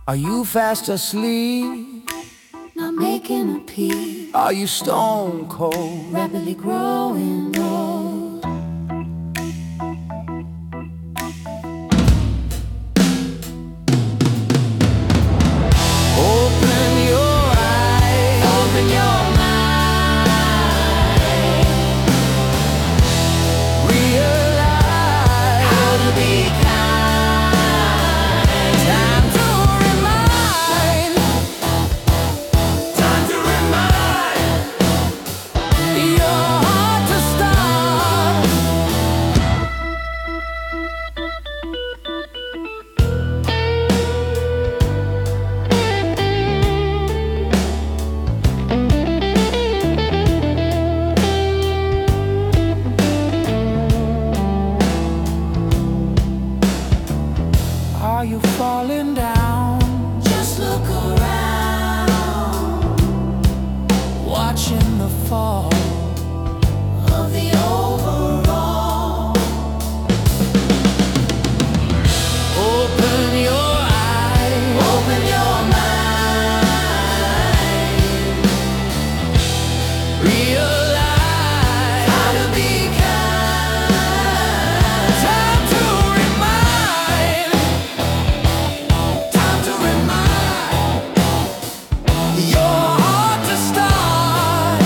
Are you fast asleep? Not making a peep. Are you stone cold? Rapidly growing old. Open your eyes, Open your mind. realize How to be kind. time to remind, Time to remind. your heart to start. Are you falling down? Just look around. Watching the fall Of the overall. Open your eyes, Open your mind. realize How to be kind. time to remind, Time to remind. your heart to start.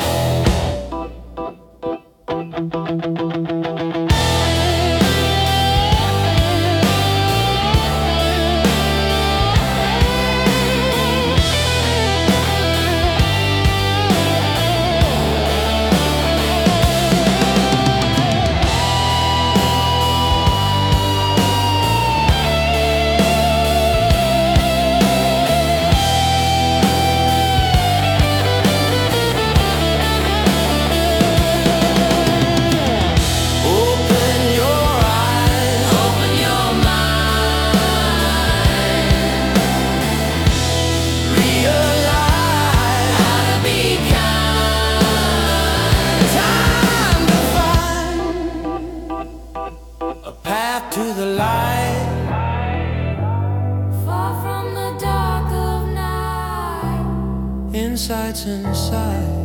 Open your eyes, Open your mind. realize How to be kind. time to find a path to the light. Far from the dark of night. Insights inside.